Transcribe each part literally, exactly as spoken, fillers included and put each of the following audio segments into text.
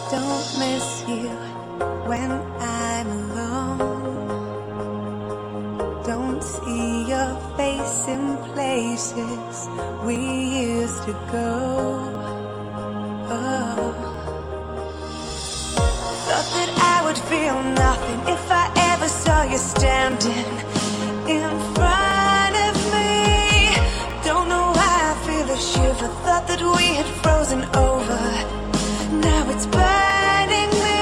Don't miss you when I'm alone. Don't see your face in places we used to go. Oh. Thought that I would feel nothing if I ever saw you standing in front of me. Don't know why I feel a shiver. Thought that we had frozen over. Now it's burning me,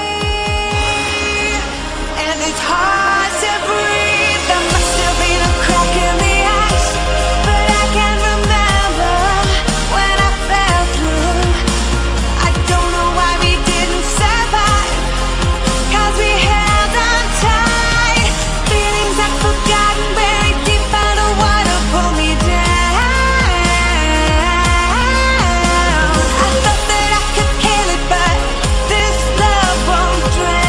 and it's hard to breathe. There must have been a crack in the ice, but I can't remember when I fell through. I don't know why we didn't survive, 'cause we held on tight. Feelings I've forgotten, buried deep underwater, pull me down. I thought that I could kill it, but this love won't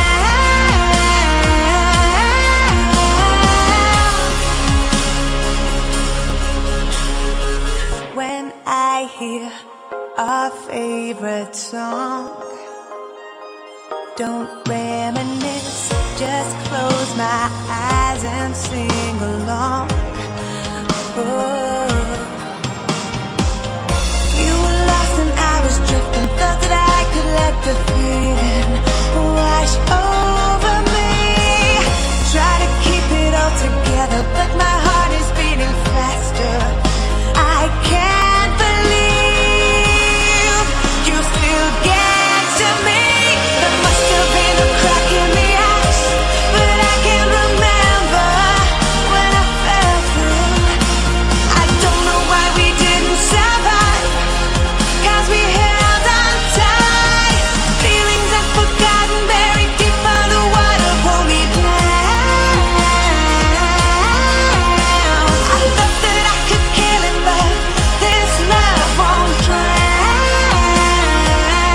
drown. When I hear our favorite song, don't reminisce, just close my eyes and sing along. Oh. You were lost and I was drifting, thought that I could let the feeling wash over me. Try to keep it all together, but my heart is beating faster. I can't believe you still get to me. There must have been a crack in the ice, but I can't remember when I fell through. I don't know why we didn't survive, 'cause we held on tight. Feelings I've forgotten, buried deep underwater, pull me down. I thought that I could kill it, but this love won't drown.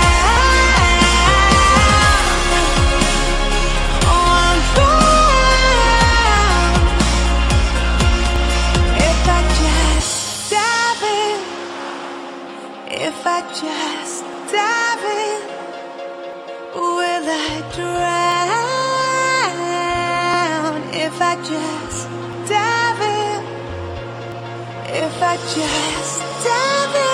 On drown. If I just dive in, if I just dive in, will I drown? If I just dive in, if I just dive in.